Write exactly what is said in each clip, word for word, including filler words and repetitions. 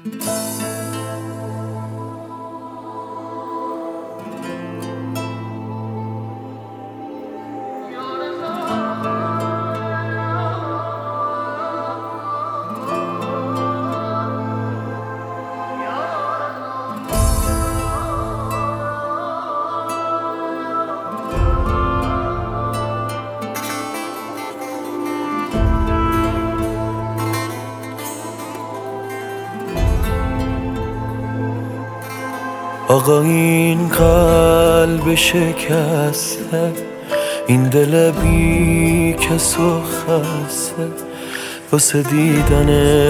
آقا این قلب شکسته، این دل بی کس و خسته، واسه دیدن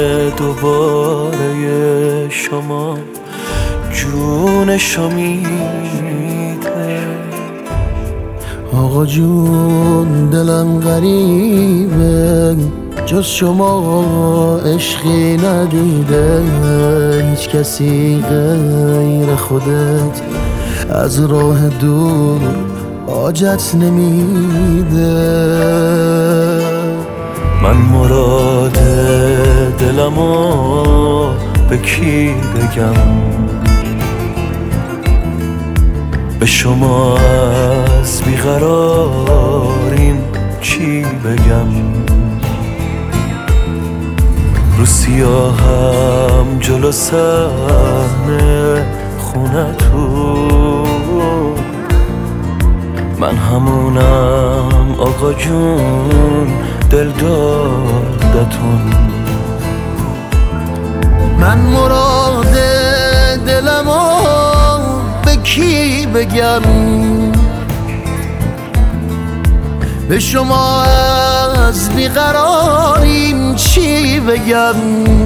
دوباره شما جونشو میده. آقا جون دلم غریبه، جز شما عشقی ندیده، هیچ کسی غیر خودت از راه دور حاجت نمیده. من مراد دلمو به کی بگم؟ به شما از بیقراریم چی بگم؟ رو سیاهم جلو صحنه خونتون، من همونم آقا جون دل دادتون. من مراد دلمو به کی بگم؟ به شما از بیقراریم چی بگم؟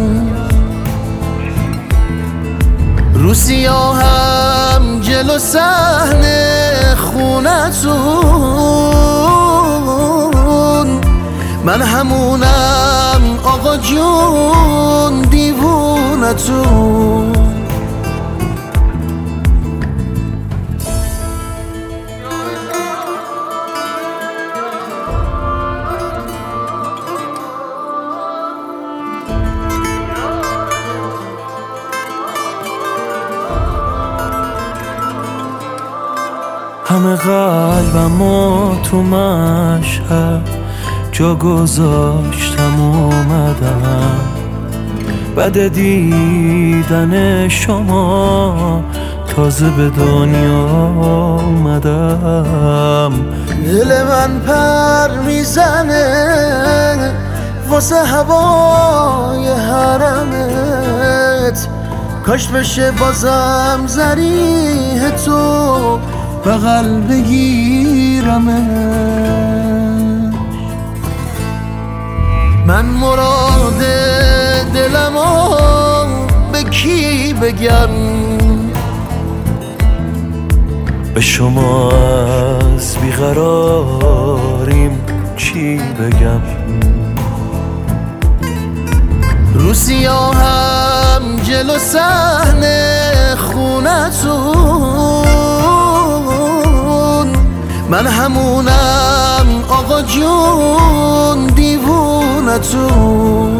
رو سیاهم جلو صحنه خونتون، من همونم آقا جون دیوونتون. همه قلبمو تو مشهد جا گذاشتم اومدم، بعد دیدن شما تازه به دنیا اومدم. دل من پر میزنه واسه هوای حرمت، کاش بشه بازم زریح تو بغل بگیرمش. من مراد دلمو به کی بگم؟ به شما از بیقراریم چی بگم؟ رو سیاهم جلو صحنه خونتون، من همونم آقا جون دیوونتون.